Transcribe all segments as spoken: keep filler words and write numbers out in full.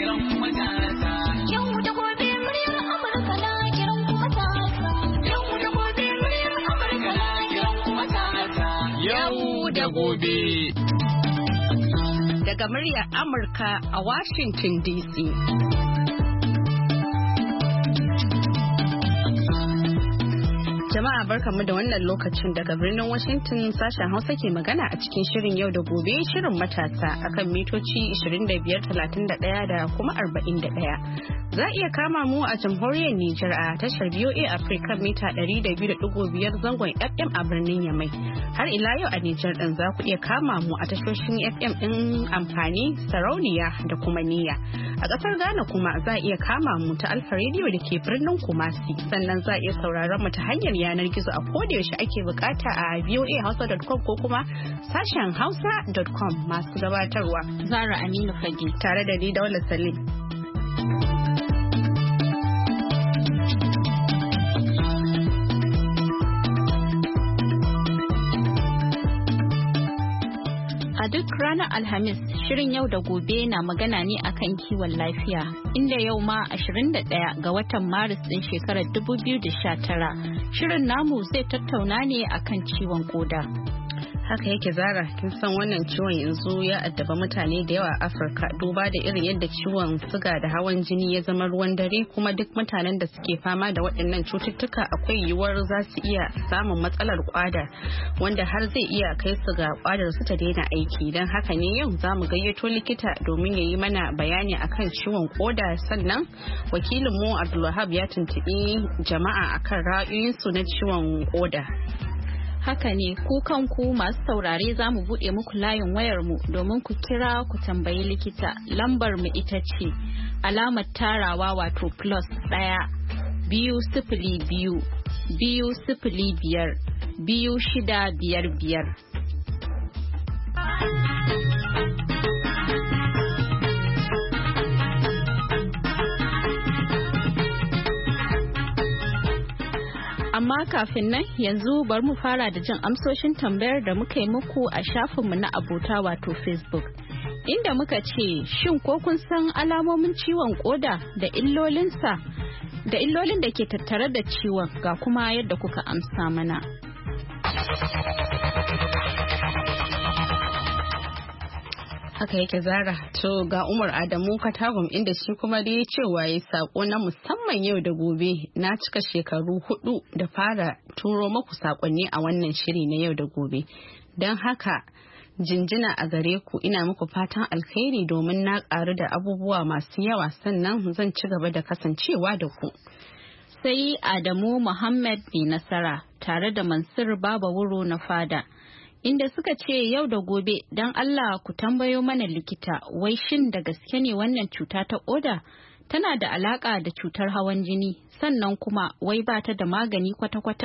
kiran matasa. Yau da gobe muryar Amurka na kiran matasa. Yau da gobe muryar Amurka na kiran matasa. Yau da gobe. Daga muryar Amurka a Washington D C. Jama'a barkamu da wannan lokacin daga birnin Washington sashen Hausa ke magana a cikin shirin yau da gobe shirin matasa akan mitoci ishirin da biyar, talatin da ɗaya da kuma arba'in da ɗaya. Za a iya kama mu a jamhuriyar Nijar a tashar V O A Africa mita ɗari da biyu da ɗigo biyar zangon F M a birnin Yamai. Har ila yau a Nijar ɗin za ku iya kama mu a tashoshin F M ɗin amfani, sarauniya da kuma niyya. A ƙasar Ghana kuma za a iya kama mu ta Alfa Radio da ke birnin Kumasi. Sannan za a iya sauraron mu ta hanyar yanar gizo a kodayaushe ake bukata a voa hausa dot com ko kuma sashen hausa dot com. Masu gabatarwa Zara Aminu Fage tare da ni Daula Salim. A duk ranar Alhamis, shirin yau da gobe na magana ne akan kiwon lafiya, inda yau ma ashirin da ɗaya ga watan Maris ɗin shekarar dubu biyu da sha tara, shirin namu zai tattauna ne akan ciwon koda. Haka yake Zara, kin san wannan ciwon yanzu ya addaba mutane da yawa a Afirka duba da irin yadda ciwon suga da hawan jini ya zama ruwan dare, kuma duk mutanen da suke fama da waɗannan cututtuka akwai yiwuwar za su iya samun matsalar kwada wanda har zai iya kai su ga kwadar su ta daina aiki. Don haka ne yau za mu gayyato likita domin ya yi mana bayani akan ciwon koda, sannan wakilin mu Abdulwahab ya tuntuɓi jama'a akan ra'ayoyinsu na ciwon koda. Haka ne, ku kanku masu saurare za mu buɗe muku layin wayarmu domin ku kira ku tambayi likita. Lambar mu ita ce alamar tarawa wato plus ɗaya biyu sifili biyu biyu sifili biyar biyu shida biyar biyar. Amma kafin nan yanzu bari mu fara da jin amsoshin tambayar da muka yi muku a shafinmu na abota wato Facebook. Inda muka ce, shin ko kun san alamomin ciwon koda da illolinsa da illolin da ke tattare da ciwon, ga kuma yadda kuka amsa mana. Haka yake Zara, to ga Umar Adamu Katagum inda shi kuma da ya cewa ya sako na musamman yau da gobe. Na cika shekaru hudu da fara turo maku sakonni a wannan shiri na yau da gobe. Don haka jinjina a gare ku, ina muku fatan alkhairi domin na karu da abubuwa masu yawa, sannan zan ci gaba da kasancewa da ku. Sai Adamu Muhammad mai nasara tare da Mansur Baba Wuro na fada. Inda suka ce yau da gobe don Allah ku tambayo mana likita, wai shin da gaske ne wannan cuta ta koda tana da alaka da cutar hawan jini, sannan kuma wai ba ta da magani kwata-kwata?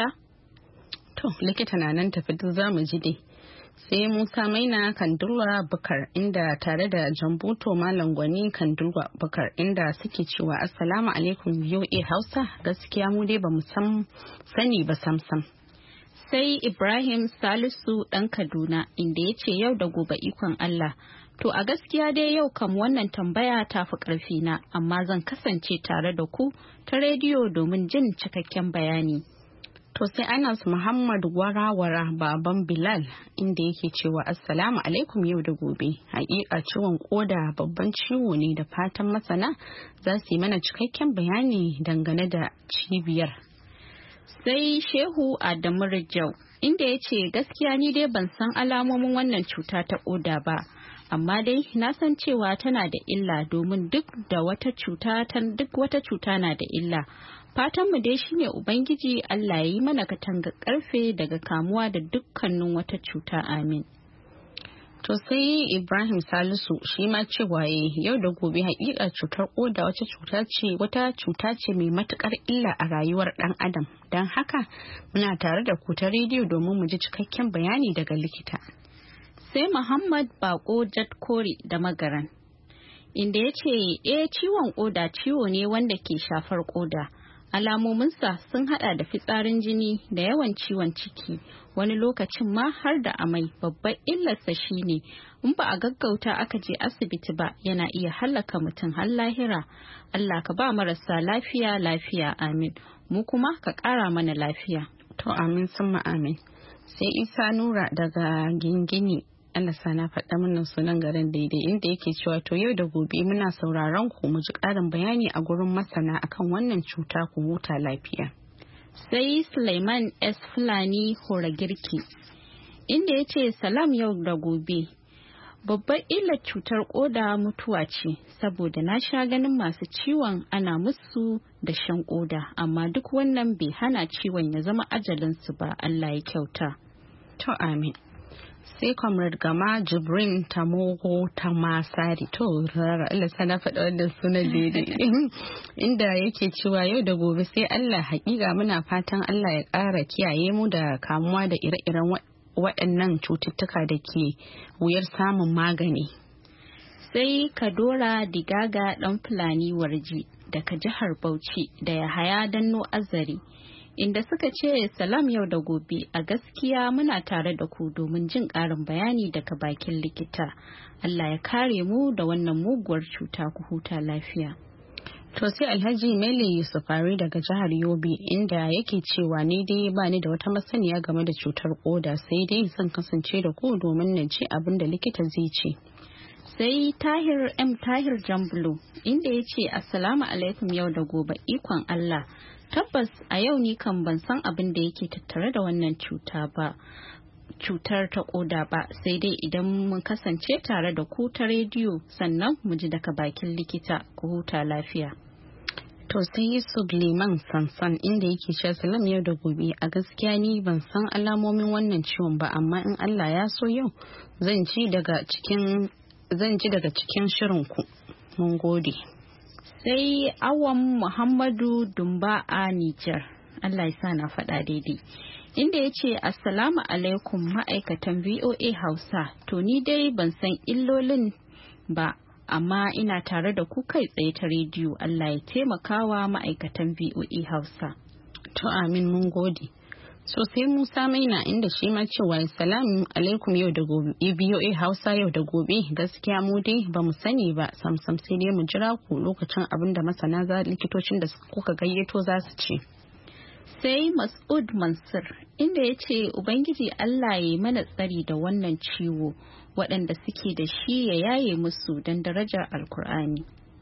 To likita na nan tafi duk zamu ji dai. Sai Musa Maina Kandulwa Bukar inda tare da Jambuto Malam Gwani Kandulwa Bukar inda suke cewa assalamu alaikum V O A Hausa, gaskiya mu dai bamu san sani ba samsam. Sai Ibrahim Salisu ɗan Kaduna inda ya ce yau da gobe ikon Allah. To a gaskiya dai yau kam wannan tambaya ta fi ƙarfina, amma zan kasance tare da ku ta rediyo domin jin cikakken bayani. To sai Anas Muhammad Warawara baban Bilal inda yake cewa assalamu alaikum yau da gobe. Hakika ciwon koda babban ciwo ne, da fatan masana za su yi mana cikakken bayani dangane da cibiyar. Sai Shehu Adamu Rijau inda ya ce gaskiya ni dai ban san alamomin wannan cuta ta koda ba, amma dai na san cewa tana da illa domin duk da wata cuta duk wata cuta na da illa. Fatanmu dai shine Ubangiji Allah ya yi mana katanga karfe daga kamuwa da dukkanin wata cuta, amin. To sai Ibrahim Salisu shi ma cewa yau da gobe hakika cutar koda wata cuta ce wata cuta ce mai matukar illa a rayuwar dan adam. Don haka muna tare da ku ta rediyo domin mu ji cikakken bayani daga likita. Sai Muhammad Bako Jatkori da Magaran inda ya ce eh ciwon koda ciwo ne wanda ke shafar koda, Alamominsa sun hada da fitsarin jini da yawan ciwon ciki, wani lokacin ma har da amai. Babbar illarsa shine in ba a gaggauta aka je asibiti ba yana iya hallaka mutum har lahira. Allah ka ba marasa lafiya lafiya, amin. Mu kuma ka ƙara mana lafiya. To amin summa amin. Sai Isa Nura daga Gingini, Allah sana faɗa mana sunan garin daidai, inda yake cewa to yau da gobe muna sauraron ku mu ji ƙarin bayani a gurin masana akan wannan cuta, ku huta lafiya. Sai Sulaiman S. Fulani Hora Girki, inda ya ce salam yau da gobe. Babbar illar cutar koda mutuwa ce, saboda na sha ganin masu ciwon ana musu da shan koda, amma duk wannan bai hana ciwon ya zama ajalinsu ba. Allah ya kyauta. To amin. Sai Comrade Gama Jibrin Tamogo Tamasari, to Allah sana faɗa wannan sunan daidai, inda yake cewa yau da gobe sai Allah, haƙiƙa muna fatan Allah ya ƙara kiyaye mu da kamuwa da ire-iren waɗannan cututtuka da ke wuyar samun magani. Sai Kadora Digaga ɗan Fulani Warji daga jihar Bauchi da Yahaya Danno Azari, inda suka ce salam yau da gobe, a gaskiya muna tare da ku domin jin ƙarin bayani daga bakin likita. Allah ya kare mu da wannan muguwar cuta, ku huta lafiya. To sai Alhaji Mele Yusufari daga jihar Yobe, inda yake cewa ni dai ba ni da wata masaniya game da cutar koda, sai dai zan kasance da ku domin na ji abin da likita zai ce. Sai Tahir M. Tahir Jambulo, inda ya ce assalamu alaikum yau da gobe, ikon Allah. Tabbas a yau ni kan ban san abin da yake tattare da wannan cuta ba, cutar ta koda ba, sai dai idan mun kasance tare da ku ta rediyo sannan mu ji daga bakin likita, ku huta lafiya. To sai Yusuf Liman Sansan, inda yake cewa salam yau da gobe, a gaskiya ni ban san alamomin wannan ciwon ba, amma in Allah ya so yau zan ji daga cikin zan ji daga cikin shirin ku. Mun gode. Sai Awam Muhammadu Dumba a Nijar, Allah ya sa na faɗa daidai, inda ya ce assalamu alaikum ma'aikatan V O A Hausa, to ni dai ban san illolin ba, amma ina tare da ku kai tsaye ta rediyo. Allah ya taimakawa ma'aikatan V O A Hausa. To amin, mun gode. So sai Musa Maina, inda shi ma cewa salamu alaikum yau da gobe, V O A Hausa yau da gobe, gaskiya mu dai ba mu sani ba samsam, sai dai mu jira ku lokacin abin da masana za likitocin da kuka gayyato za su ce. Sai Mas'ud Mansur, inda ya ce Ubangiji Allah ya yi mana tsari da wannan ciwo, waɗanda suke da shi ya yaye musu don darajar Alkur'ani.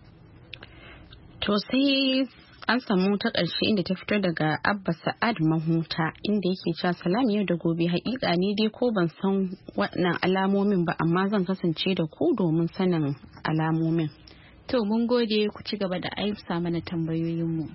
To sai an samu ta ƙarshe inda ta fito daga Abba Sa'ad Mahuta, inda yake cewa salam yau da gobe, haƙiƙa ne dai ko ban san waɗannan alamomin ba, amma zan kasance da ku domin sanin alamomin. To mun gode, ku ci gaba da aisa mana tambayoyinmu.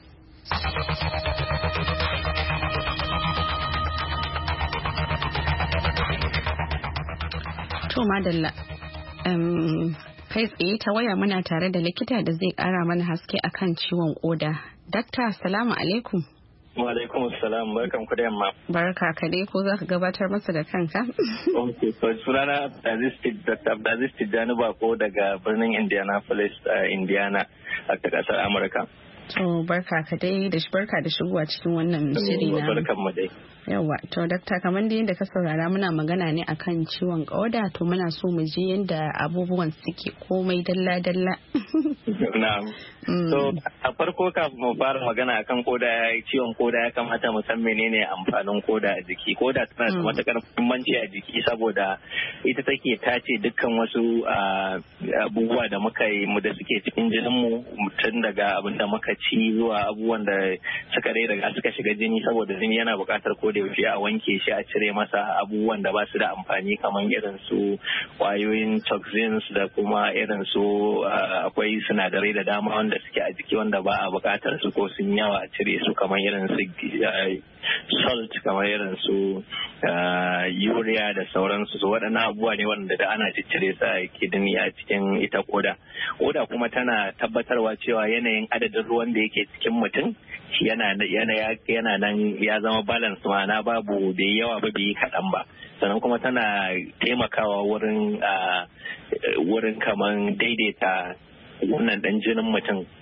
To madalla, um, kai tsaye ta waya muna tare da likita da zai kara mana haske akan ciwon koda. Dakta, salamu alaikum. Wa alaikum salam, barkan ku da yamma. Barka ka dai, ko za ka gabatar masa da kanka? Okay, so sunana Doctor Abdulaziz Tijjani Bako daga birnin Indianapolis, uh, Indiana, a ƙasar Amurka. To barka ka dai da barka da shigowa cikin wannan shiri na. Barkan mu dai. Yawa, to dakta, kamar da yadda ka saurara muna magana ne akan ciwon koda, to muna so mu ji yadda abubuwan suke komai dalla-dalla. Na'am. So a farko kafin mu fara magana akan koda, ciwon koda, ya kamata mu san menene amfanin koda a jiki. Koda tana da matukar muhimmanci a jiki saboda ita take tace dukkan wasu abubuwa da muka yi mu da suke cikin jinin mu, tun daga abin da muka ci zuwa abubuwan da suka rai daga suka shiga jini, saboda jini yana buƙatar ko da yaushe a wanke shi, a cire masa abubuwan da ba su da amfani kamar irin su kwayoyin toxins da kuma irin su akwai sinadarai da dama wanda suke a jiki wanda ba a buƙatar su ko sun yawa a cire su, kamar irin su salt, kamar irin su urea da sauransu. su waɗannan abubuwa ne wanda da ana ciccire su a kidney a cikin ita koda. Koda kuma tana tabbatarwa cewa yanayin adadin ruwan da yake cikin mutum yana yana nan ya zama balance, ma'ana babu bai yawa ba bai kaɗan ba. Sannan kuma tana taimakawa wurin wurin kaman daidaita wannan dan jinin mutum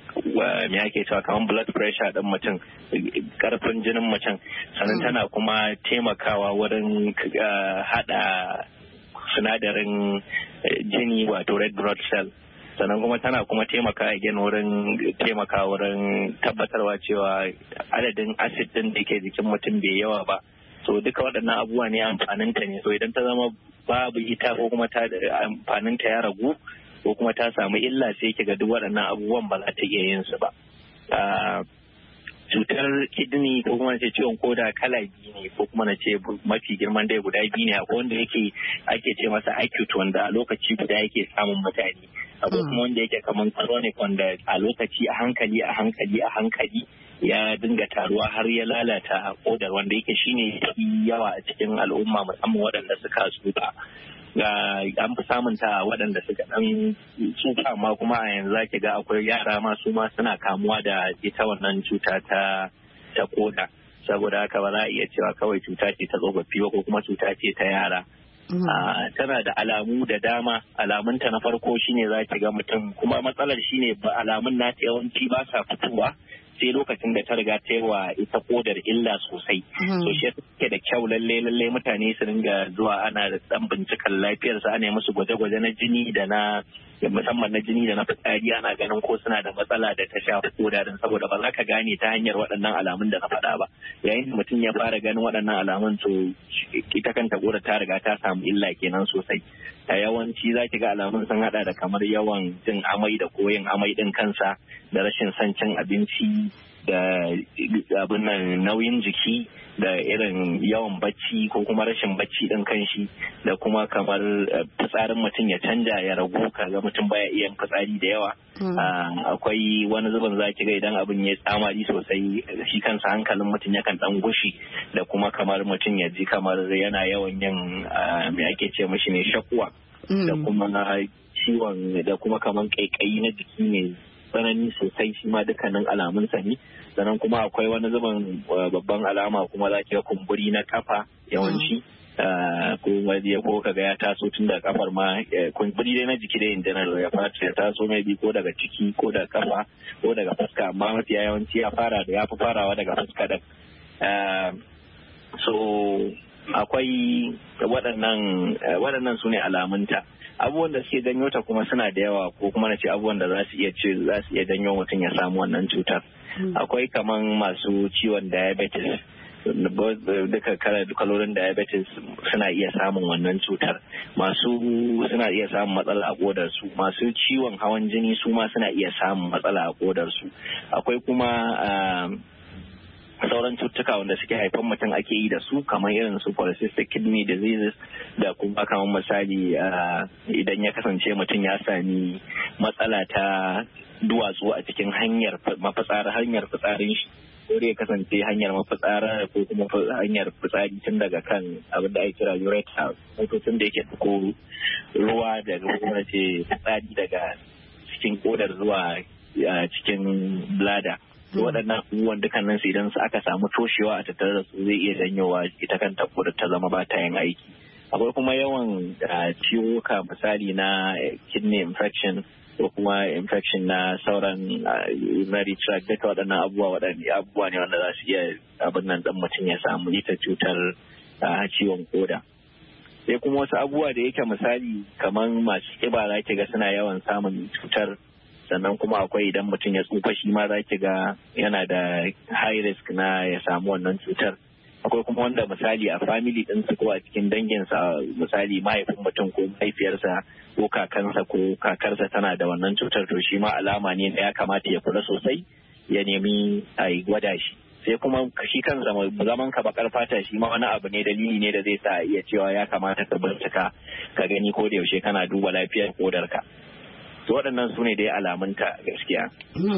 me ake cewa kamar blood pressure ɗin mutum, karfin jinin mutum, sannan tana kuma taimakawa wurin haɗa sinadarin jini wato red blood cell, sannan kuma tana kuma taimaka again wurin taimaka wurin tabbatarwa cewa adadin acid din da ke jikin mutum bai yawa ba. So duka waɗannan abubuwa ne amfaninta ne. So idan ta zama babu ita ko kuma ta amfaninta ya ragu ko kuma ta samu illa, sai ki ga duk waɗannan abubuwan ba za ta iya yin su ba. Cutar kidney ko kuma ce ciwon koda kala biyu ne, ko kuma na ce mafi girman dai guda biyu ne. Akwai wanda yake ake ce masa acute, wanda a lokaci guda yake samun mutane. Akwai kuma wanda yake kamar chronic, wanda a lokaci a hankali a hankali a hankali ya dinga taruwa har ya lalata kodar, wanda yake shine yawa a cikin al'umma, musamman waɗanda suka tsufa. An fi samun ta waɗanda suka ɗan tsufa, amma kuma a yanzu zaki ga akwai yara ma su ma suna kamuwa da ita wannan cuta ta ta koda. Saboda haka ba za a iya cewa kawai cuta ce ta tsofaffi ba ko kuma cuta ce ta yara. Uh, tana da alamu da dama. Alamunta na farko shine za ki ga mutum, kuma matsalar shine ba alamun nata yawanci ba sa fitowa sai lokacin da ta riga ta yi wa ita kodar illa sosai. So shi take da kyau lalle lalle mutane su ringa zuwa ana da dan binciken lafiyar su, ana yi musu gwaje-gwaje na jini da na musamman na jini da na fitsari, ana ganin ko suna da matsala da ta shafi koda din, saboda ba za ka gane ta hanyar waɗannan alamun da na faɗa ba. Yayin da mutum ya fara ganin waɗannan alamun, to ita kanta kodar ta riga ta samu illa kenan sosai. A yawanci za ki ga alamun sun hada da kamar yawan jin amai da koyin amai din kansa, da rashin son cin abinci, da abin nan nauyin jiki, da irin yawan bacci ko kuma rashin bacci din kanshi, da kuma kamar fitsarin mutum ya canja ya ragu, kaga mutum baya iya fitsari da yawa. Akwai wani zubin za ki ga idan abin ya tsamari sosai, shi kansa hankalin mutum yakan dan gushi, da kuma kamar mutum ya ji kamar yana yawan yin me ake ce mashi ne shakuwa, da kuma ciwon, da kuma kamar kaikayi na jiki ne tsanani sosai, shi ma dukkanin alamun sa ne. Sannan kuma akwai wani zuban babban alama kuma za ki ga kumburi na kafa yawanci, ko waje ko kaga ya taso tun da kafar ma, kumburi dai na jiki dai in general ya fara ya taso mai bi ko daga ciki ko daga kafa ko daga fuska, amma mafi yawanci ya fara da ya fi farawa daga fuska da so akwai waɗannan waɗannan su ne alamunta. Abubuwan da suke janyo ta kuma suna da yawa, ko kuma na ce abubuwan da za su iya ce za su iya janyo mutum ya samu wannan cutar. Akwai kaman masu ciwon diabetes, duka kalolin diabetes suna iya samun wannan cutar. Masu suna iya samun matsala a kodar su. Masu ciwon hawan jini su ma suna iya samun matsala a kodar su. Akwai kuma sauran cututtuka wanda suke haifan mutum ake yi da su, kamar irin su polycystic kidney diseases, da kuma kamar misali idan ya kasance mutum ya sami matsala ta duwatsu a cikin hanyar mafitsara hanyar fitsarin shi, ko ya kasance hanyar mafitsara ko kuma hanyar fitsari tun daga kan abin da ake kira urethra, motocin da yake ko ruwa daga kuma ce fitsari daga cikin kodar zuwa cikin bladder. Waɗannan abubuwan dukkanin su idan su aka samu toshewa a tattare da su zai iya janyowa ita kanta kodar ta zama ba ta yin aiki. Akwai kuma yawan ciwuka misali na kidney infection ko kuma infection na sauran urinary tract, duka waɗannan abubuwa waɗannan abubuwa ne wanda za su iya abin nan ɗan mutum ya samu ita cutar ciwon koda. Sai kuma wasu abubuwa da yake misali kamar masu ƙiba za ki ga suna yawan samun cutar. Sannan kuma akwai idan mutum ya tsufa shi ma za ki ga yana da high risk na ya samu wannan cutar. Akwai kuma wanda misali a family ɗinsu ko a cikin danginsa, misali mahaifin mutum ko mahaifiyarsa ko kakansa ko kakarsa tana da wannan cutar, to shi ma alama ne da ya kamata ya kula sosai, ya nemi a yi gwada shi. Sai kuma shi kan zaman ka bakar fata, shi ma wani abu ne, dalili ne da zai sa iya cewa ya kamata ka bincika ka gani ko da yaushe kana duba lafiyar kodarka. To waɗannan su ne dai alamunta gaskiya.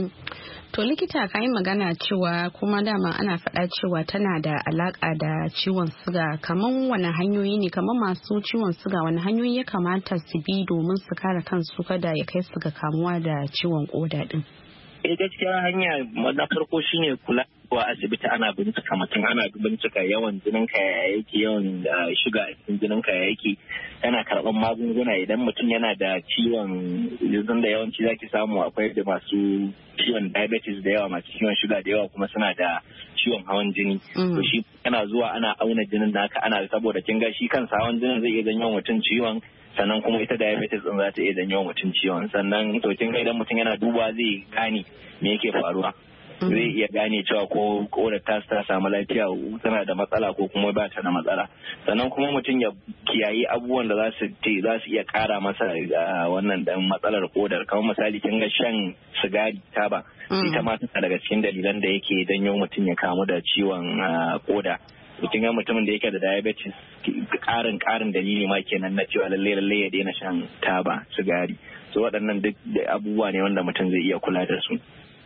To likita ka yi magana cewa kuma dama ana faɗa cewa tana da alaƙa da ciwon suga, kamar wani hanyoyi ne, kamar masu ciwon suga wani hanyoyi ya kamata su bi domin su kare kansu kada ya kai su ga kamuwa da ciwon koda din? Eh gaskiya hanya na farko shine kula wa asibiti ana bincika mutum ana bincika yawan jinin ka ya yake yawan shuga a cikin jinin ka ya yake yana karɓar magunguna idan mutum yana da ciwon yanzu da yawanci zaki samu akwai da masu ciwon diabetes da yawa masu ciwon shuga da yawa kuma suna da ciwon hawan jini to shi yana zuwa ana auna jinin naka ana saboda kin ga shi kansa hawan jinin zai iya janyo mutum ciwon sannan kuma ita diabetes din za ta iya janyo mutum ciwon sannan to kin ga idan mutum yana duba zai gane me yake faruwa zai iya gane cewa ko kodar ta ta samu lafiya tana da matsala ko kuma ba ta da matsala sannan kuma mutum ya kiyayi abubuwan da za su za su iya kara masa wannan dan matsalar kodar kamar misali kin ga shan sigari taba ita ma tana daga cikin dalilan da yake danyo mutum ya kamu da ciwon koda mutum ya mutumin da yake da diabetes karin karin dalili ma kenan na cewa lalle lalle ya daina shan taba sigari so waɗannan duk abubuwa ne wanda mutum zai iya kula da su.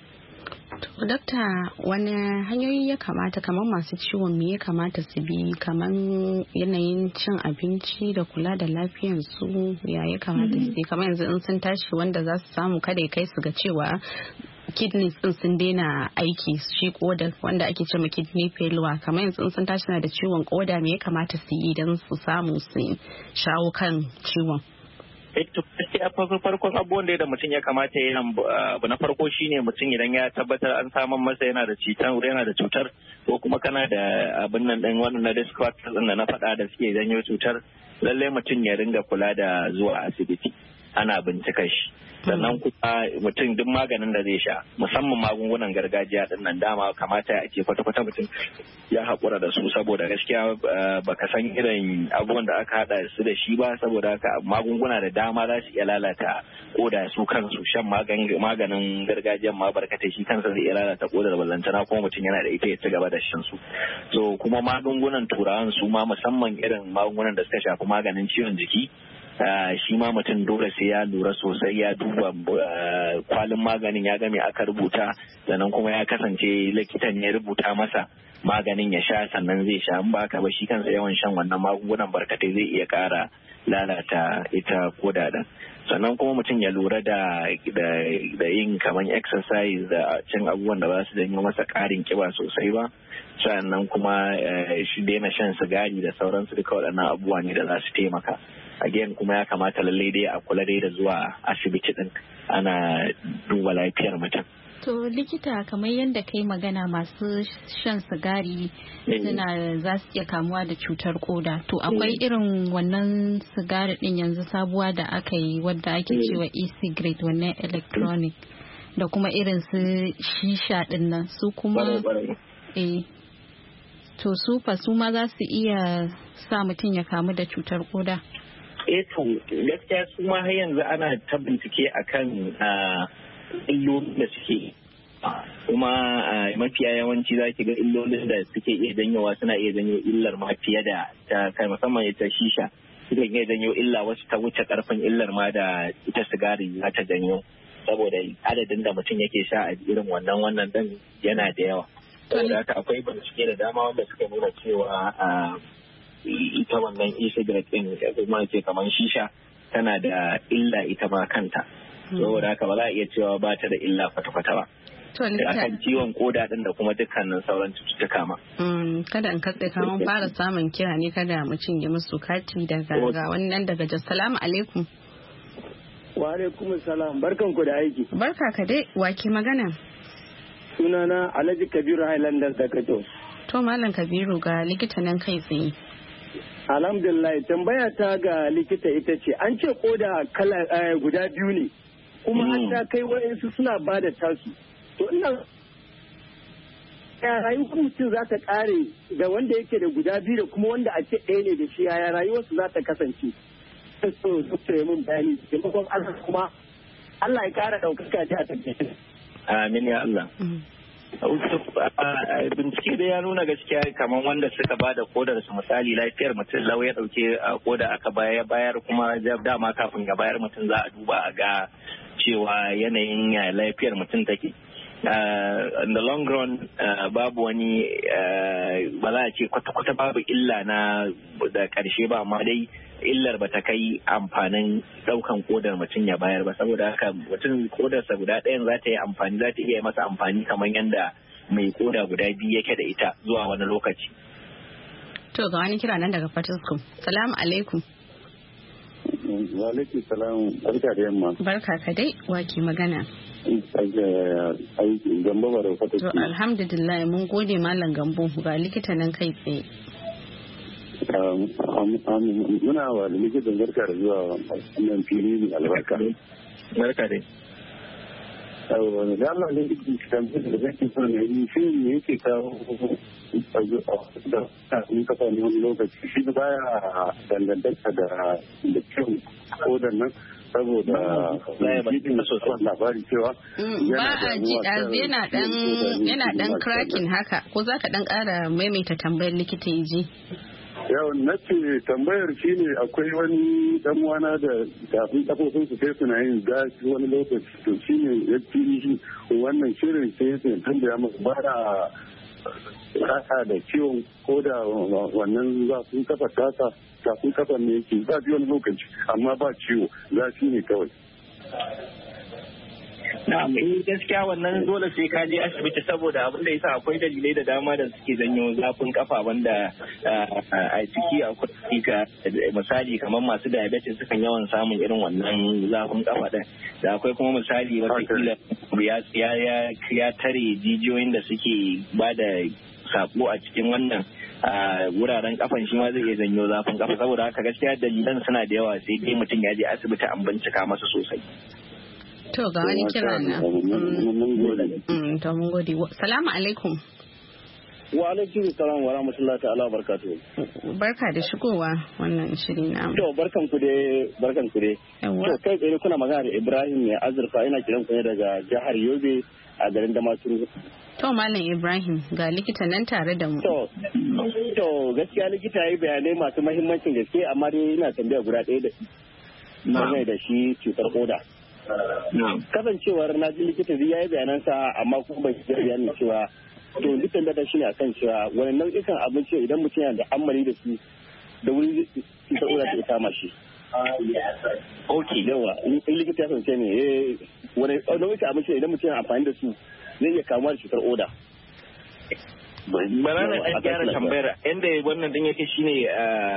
Dokta, wani hanyoyi ya kamata kamar masu ciwon me ya kamata su bi kamar yanayin cin abinci da kula da lafiyar su ya ya kamata su bi kamar yanzu in sun tashi wanda za su samu kada ya kai su ga cewa kidneys din sun daina aiki shi koda wanda ake cewa kidney failure kamar yanzu in sun tashi na da ciwon koda me ya kamata su yi don su samu su shawo kan ciwon. a farkon abubuwan da mutum ya kamata ya yi abu na farko shine mutum idan ya tabbatar an samun masa yana da cutar yana da cutar ko kuma kana da abin nan din wannan na risk factors din da na faɗa da suke janyo cutar lallai mutum ya ringa kula da zuwa asibiti ana bincika shi sannan kuma mutum duk maganin da zai sha musamman magungunan gargajiya din nan dama kamata a ce kwata-kwata mutum ya haƙura da su saboda gaskiya baka san irin abubuwan da aka haɗa su da shi ba saboda haka magunguna da dama za su iya lalata koda su kansu shan maganin gargajiyan ma barkatai shi kansa zai iya lalata kodar ballantana kuma mutum yana da ita ya ci gaba da shan su so kuma magungunan turawan su ma musamman irin magungunan da suka shafi maganin ciwon jiki Uh, shi ma mutum dole sai ya lura sosai ya duba uh, kwalin maganin ya ga me aka rubuta sannan kuma ya kasance likitan ya rubuta masa maganin ya sha sannan zai sha in ba haka ba shi kansa yawan shan wannan magungunan barkatai zai iya kara lalata ita koda din sannan kuma mutum ya lura da da yin kaman exercise da cin abubuwan da ba su janyo masa karin kiba sosai ba sannan kuma uh, shi daina shan sigari da sauransu duka waɗannan abubuwa ne da za su taimaka again kuma ya kamata lallai dai a kula dai da zuwa asibiti din ana duba lafiyar mutum. To likita kamar yadda kai magana masu shan sigari suna za su iya kamuwa da cutar koda to akwai irin wannan sigari din yanzu sabuwa da aka yi wadda ake cewa e-cigarette wannan electronic da kuma irin su shisha din nan su kuma eh to su fa su ma za su iya sa mutum ya kamu da cutar koda. eh to gaskiya su ma har yanzu ana ta bincike akan illolin da suke kuma mafiya yawanci za ki ga illolin da suke iya janyowa suna iya janyo illar ma fiye da ta kai musamman ita shisha sukan iya janyo illa wasu ta wuce karfin illar ma da ita sigari za ta janyo saboda adadin da mutum yake sha a irin wannan wannan din yana da yawa saboda haka akwai bincike da dama wanda suka nuna cewa ita wannan e-cigarette din kuma ce kamar shisha tana da illa ita ma kanta saboda haka ba za a iya cewa ba ta da illa kwata-kwata ba akan ciwon koda din da kuma dukkanin sauran cututtuka ma kada in katse ka mun fara samun kira ne kada mu cinye musu kati daga ga wannan daga Jos. Salamu alaikum. Wa alaikum salam, barkan ku da aiki. Barka ka dai, wake magana? Sunana Alhaji Kabiru Highlanders daga Jos. To Malam Kabiru ga likita nan kai tsaye. Alhamdulillah, tambaya ta ga likita ita ce an ce koda kala guda biyu ne kuma an ta kai wayansu suna ba da tasu. To ina ya rayuwar mutum za ta kare da wanda yake da guda biyu da kuma wanda a ce ɗaya ne da shi ya rayuwarsu za ta kasance. So, dokta ya mun bayani taimakon Allah kuma Allah ya kara ɗaukaka ta a tafiya. Amin ya Allah. Bincike da ya nuna gaskiya kamar wanda suka ba da kodar su misali lafiyar mutum lau ya dauke koda aka bayar bayar kuma dama kafin ya bayar mutum za a duba a ga cewa yanayin lafiyar mutum take. In the long run babu wani ba za a ce kwata-kwata babu illa na da karshe ba amma dai illar ba ta kai amfanin daukan kodar mutum ya bayar ba, saboda haka mutum kodarsa guda ɗayan za ta yi amfani za ta iya masa amfani kamar yadda mai koda guda biyu yake da ita zuwa wani lokaci. To ga wani kira nan daga Fatiskum. Salamu alaikum. Wa alaikum salam, barka da yamma. Barka ka dai, wake magana. Aiki Gambo ba da Fatiskum. To alhamdulillah mun gode Malam Gambo, ga likita nan kai tsaye. Muna wa likitan barka da zuwa wannan fili albarka. Barka dai. Wani dama ne kan da zai so ne yi shi ne yake kawo da in kafa ne wani lokaci shi baya dangantaka da da kyau ko da nan saboda labari cewa ba a ji ɗazu yana dan yana dan cracking haka, ko za ka dan ƙara maimaita tambayar likita ya ji. yau na ce tambayar shi ne akwai wani dan wana da kafin kafofin su sai suna yin gashi wani lokaci, to shi ne ya ci shi wannan shirin sai ya tambaya masa ba da kasa da ciwon ko da wannan zafin kafa tasa kafin kafa ne yake zafi wani lokaci amma ba ciwo zafi ne kawai. Na'am, eh gaskiya wannan dole sai ka je asibiti saboda abin da yasa akwai dalilai da dama da suke janyo zafin kafa wanda a ciki akwai ka misali kamar masu diabetes sukan yawan samun irin wannan zafin kafa din, da akwai kuma misali wataƙila ya ya tare jijiyoyin da suke ba da sako a cikin wannan wuraren kafan shi ma zai iya janyo zafin kafa, saboda haka gaskiya dalilan suna da yawa sai dai mutum ya je asibiti an bincika masa sosai. To ga wani kira na. To mun gode. Salamu alaikum. Wa alaikum salam wa rahmatullahi ta'ala barakatuhu. Barka da shigowa wannan shiri na. To barkan ku dai, barkan ku dai. To kai tsaye kuna magana da Ibrahim mai azurfa, ina kiran ku ne daga jihar Yobe a garin Damaturu. To Malam Ibrahim ga likita nan tare da mu. To to gaskiya likita yayi bayanai masu muhimmancin gaske, amma dai ina tambaya guda ɗaya da na da shi cutar koda. Kasancewar na ji likita zai yayi bayanansa amma kuma bai ji bayanin cewa to likitan da shi ne akan cewa wani nau'ikan abinci idan mutum yana da ammali da su da wuri cutar koda ta kama shi. Ok. Yawa in likita ya sance ne wani nau'ikan abinci idan mutum yana amfani da su zai iya kamuwa da cutar oda. Bara na ɗan gyara tambayar inda wannan din yake shine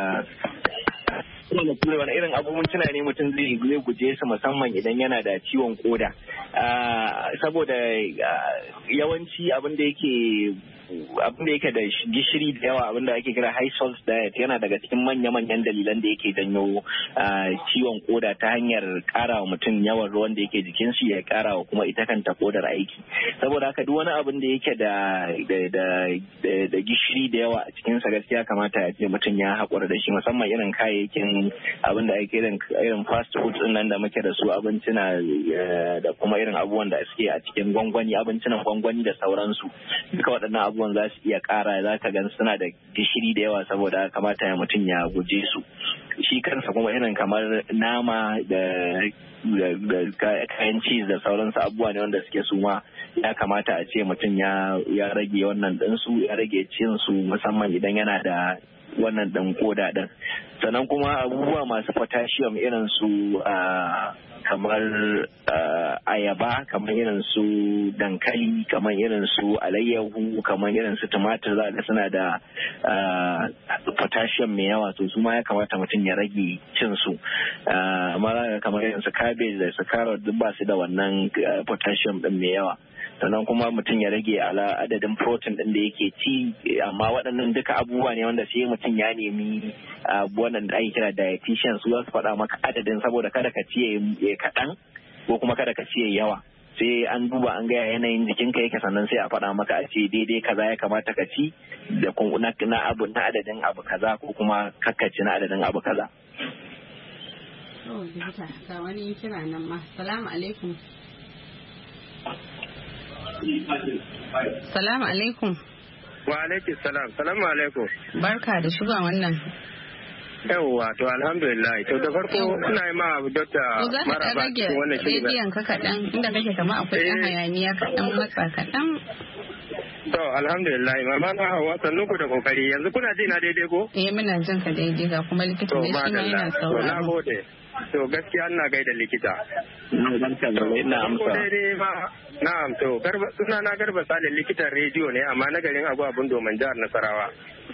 kuma da wani irin abubuwan ne mutum zai guje su musamman idan yana da ciwon koda, saboda yawanci abin da yake abin da yake da gishiri da yawa, abin da ake kira high salt diet yana daga cikin manya-manyan dalilan da yake janyo ciwon koda ta hanyar karawa mutum yawan ruwan da yake jikin shi ya karawa kuma ita kanta kodar aiki. Saboda haka duk wani abin da yake da da gishiri da yawa a cikin sa gaskiya kamata ya ce mutum ya haƙura da shi, musamman irin kayayyakin abin da ake irin irin fast food din nan da muke da su, abincina da kuma irin abubuwan da suke a cikin gwangwani, abincinan gwangwani da sauransu, duka waɗannan abubuwan za su iya ƙara, za ka gan suna da gishiri da yawa, saboda kamata ya mutum ya guje su. Shi kansa kuma irin kamar nama da kayan cheese da sauransu abubuwa ne wanda suke suma ya kamata a ce mutum ya rage wannan ɗinsu, ya rage cin su musamman idan yana da wannan ɗan koda ɗin. Sannan kuma abubuwa masu potassium irin su kamar ayaba, kamar irin su dankali, kamar irin su alayyahu, kamar irin su tumatir, za ga suna da potassium mai yawa, to su ma ya kamata mutum ya rage cin su. Amma za ga kamar irin su cabbage da su carrot duk ba su da wannan potassium din mai yawa. Sannan kuma mutum ya rage ala adadin protein din da yake ci, amma waɗannan duka abubuwa ne wanda sai mutum ya nemi abubuwan da ake kira dietitian, su za su faɗa maka adadin, saboda kada ka ci ya kaɗan ko kuma kada ka ci yawa, sai an duba an gaya yanayin jikinka yake sannan sai a faɗa maka a ce daidai kaza ya kamata ka ci da na abu na adadin abu kaza ko kuma kakkaci na adadin abu kaza. Ga wani kira nan ma. Salamu alaikum. Salamu alaikum. Wa alaikum salam. Salamu alaikum. Barka da shiga wannan. Yawwa to alhamdulillah. To da farko ina yi ma dokta maraba cikin wannan shirin. Rediyon ka kaɗan inda kake kama akwai ɗan hayaniya kaɗan matsa kaɗan. To alhamdulillah mama na Hauwa sannu ku da kokari yanzu kuna ji na daidai ko? Eh muna jin ka daidai ga kuma likita ne shi ma yana sauraro. To na gode. To gaskiya ina gaida likita. Ina amsa. Na'am to garba suna na garba Sale likitan rediyo ne amma na garin Abu Abun Domin jihar Nasarawa.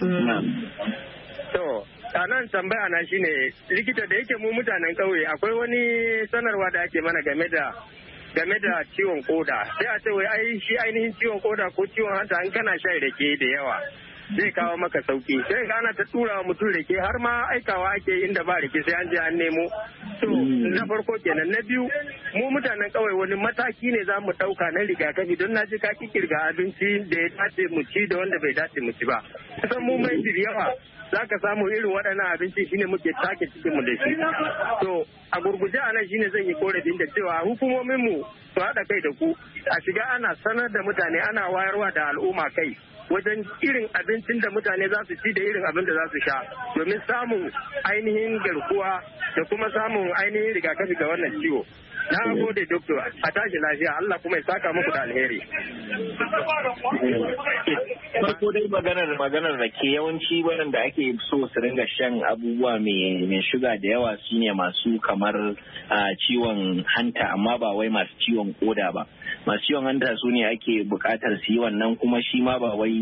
To a nan tambaya na shine likita da yake mu mutanen ƙauye akwai wani sanarwa da ake mana game da game da ciwon koda sai a ce wai ai shi ainihin ciwon koda ko ciwon hanta in kana shan rake da yawa zai kawo maka sauki sai ga ana ta tura mutum rake har ma aikawa ake inda ba rake sai an je an nemo to na farko kenan na biyu mu mutanen kawai wani mataki ne za mu ɗauka na rigakafi don na ji ka kirga abinci da ya dace mu ci da wanda bai dace mu ci ba kusan mu mai yawa za ka samu irin waɗannan abinci shine muke take cikinmu da shi to a gurguje a nan shine zan yi korafin da cewa hukumominmu su haɗa kai da ku a shiga ana sanar da mutane ana wayarwa da al'umma kai wajen irin abincin da mutane za su ci da irin abin da za su sha domin samun ainihin garkuwa da kuma samun ainihin rigakafi ga wannan ciwo. Na gode doctor a tashi lafiya Allah kuma ya saka muku da alheri. Farko dai maganar maganar da ke yawanci waɗanda ake so su ringa shan abubuwa mai shuga da yawa su ne masu kamar ciwon hanta amma ba wai masu ciwon koda ba. Masu ciwon hanta su ne ake buƙatar su yi wannan kuma shi ma ba wai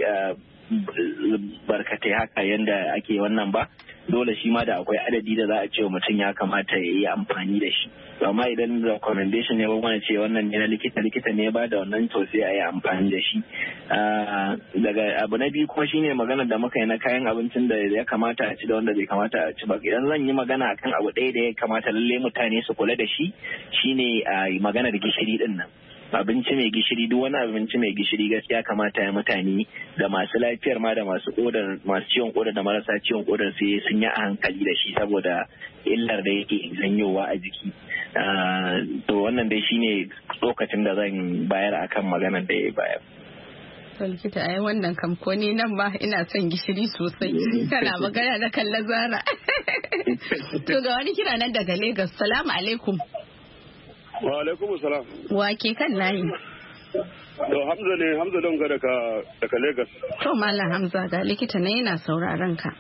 barkatai haka yanda ake wannan ba. Dole shi ma da akwai adadi da za a ce mutum ya kamata ya yi amfani da shi amma idan recommendation ne ba wani ce wannan ne na likita likita ne ba da wannan to sai a yi amfani da shi daga abu na biyu kuma shine magana da muka yi na kayan abincin da ya kamata a ci da wanda bai kamata a ci ba idan zan yi magana akan abu ɗaya da ya kamata lalle mutane su kula da shi shine maganar gishiri din nan abinci mai gishiri duk wani abinci mai gishiri gaskiya kamata ya mutane da masu lafiyar ma da masu kodar masu ciwon kodar da marasa ciwon kodar sai sun yi a hankali da shi saboda illar da yake zanyowa a jiki to wannan dai shine lokacin da zan bayar akan maganar da ya bayar. To likita ai wannan kam ko ni nan ma ina son gishiri sosai kana magana na kalla zara. To ga wani kira nan daga Lagos. Salamu alaikum. Wa alaikum salam. Wa ke kan layi? To Hamza ne, Hamza don ga daga daga Lagos. To Mallam Hamza ga likita ne yana sauraron ka.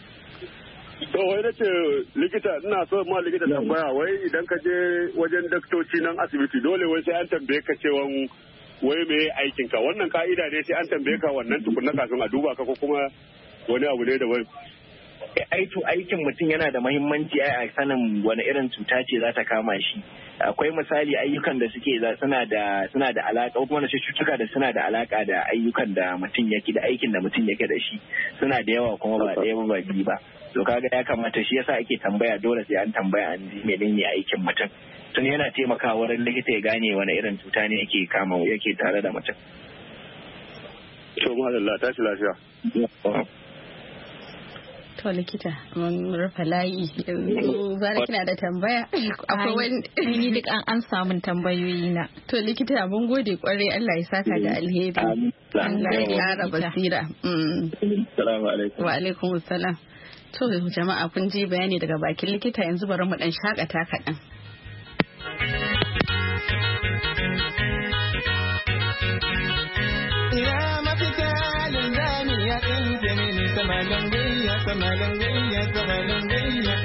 To wai nace likita ina so ma likita tambaya wai idan ka je wajen daktoci nan asibiti dole wai sai an tambaye ka cewa wai me aikin ka wannan ka'ida ne sai an tambaye ka wannan tukunna kafin a duba ka ko kuma wani abu ne da wai aito aikin mutum yana da mahimmanci a sanin wani irin cuta ce za ta kama shi akwai misali ayyukan da suke suna da suna da alaka kuma da cututtuka da suna da alaka da ayyukan da mutum yake da aikin da mutum yake da shi suna da yawa kuma ba ɗaya ba biyu ba to kaga ya kamata shi yasa ake tambaya dole sai an tambaya an ji menene aikin mutum tun yana taimakawa wurin likita ya gane wani irin cuta ne yake kama yake tare da mutum. To madalla tashi lafiya. To likita mun rufe layi yanzu zara kina da tambaya akwai wani ni duk an an samu tambayoyi na. To likita mun gode kwarai Allah ya saka da alheri. Allah ya kara basira. Assalamu alaikum. Wa alaikum assalam. To jama'a kun ji bayani daga bakin likita yanzu bari mu dan shakata kaɗan. Ina mafita linzami ya tsinke mini samalin gayya samalin gayya samalin gayya.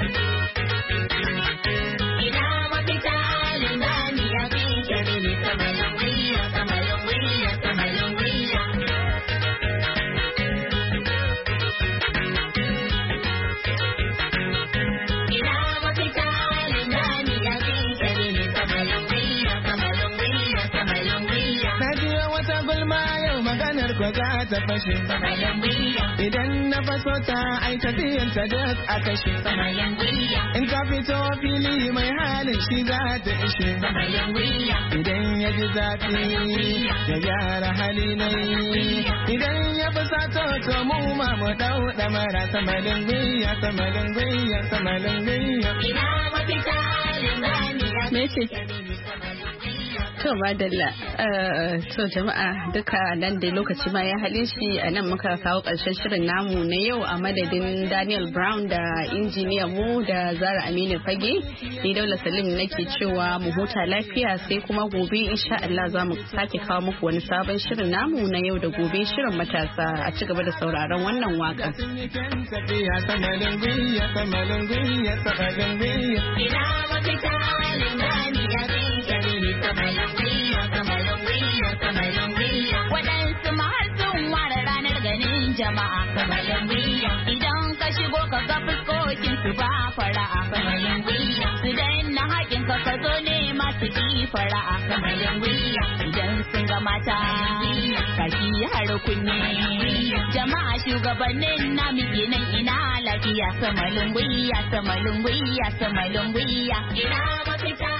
Ina mafita linzami ya tsinke mini samalin gayya samalin gayya samalin gayya. Ina mafita linzami ya tsinke mini samalin gayya samalin gayya samalin gayya. Na ji wata gulma yau maganar ko za ta fashe. Idan na faso ta ai tafiyan ta duk a kashe. In ka fito fili mai halin shi za ta ishe. Idan ya ji zafi ya gyara hali na yi. Idan ya fi sato to mu ma mu dau damara samalin gwiya samalin gwiya samalin gwiya. Ina mafita limani ya me ce? To madalla to jama'a duka nan da lokaci ma ya halin shi a nan muka kawo ƙarshen shirin namu na yau a madadin Daniel Brown da injiniyan mu da Zara Aminu Fage. Ni Daula Salim nake cewa mu huta lafiya sai kuma gobe insha Allah za mu sake kawo muku wani sabon shirin namu na yau da gobe shirin matasa a ci gaba da sauraron wannan waka. Waɗansu mahar sun ware ranar ganin jama'a idan ka shigo ka ga fuskokin su ba fara'a su daina haƙin ka ka zo ne masu ki fara'a idan sun ga mata kashi har kunne jama'a shugabannin na muke nan ina lafiya samalin gwiya samalin gwiya samalin gwiya ina mafita